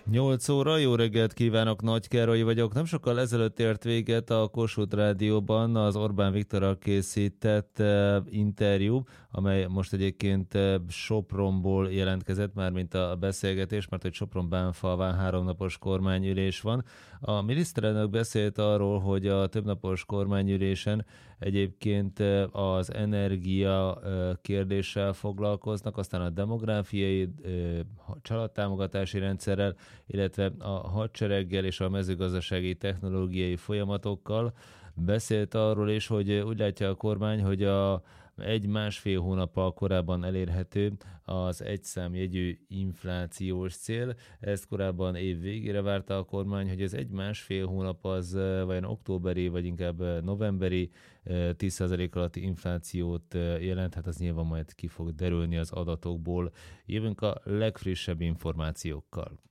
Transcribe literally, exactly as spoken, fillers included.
nyolc óra, jó reggelt kívánok, Nagy Károly vagyok. Nem sokkal ezelőtt ért véget a Kossuth Rádióban az Orbán Viktorral készített uh, interjú, amely most egyébként uh, Sopronból jelentkezett, mármint a beszélgetés, mert hogy Sopron-Bánfalván háromnapos kormányülés van. A miniszterelnök beszélt arról, hogy a többnapos kormányülésen egyébként uh, az energia uh, kérdéssel foglalkoznak, aztán a demográfiai uh, családtámogatási rendszerrel, illetve a hadsereggel és a mezőgazdasági technológiai folyamatokkal. Beszélt arról is, hogy úgy látja a kormány, hogy a egy-másfél hónappal korábban elérhető az egyszámjegyű inflációs cél. Ezt korábban év végére várta a kormány, hogy ez egy-másfél hónap az vajon októberi, vagy inkább novemberi tíz százalék alatti inflációt jelent, hát az nyilván majd ki fog derülni az adatokból. Jövünk a legfrissebb információkkal.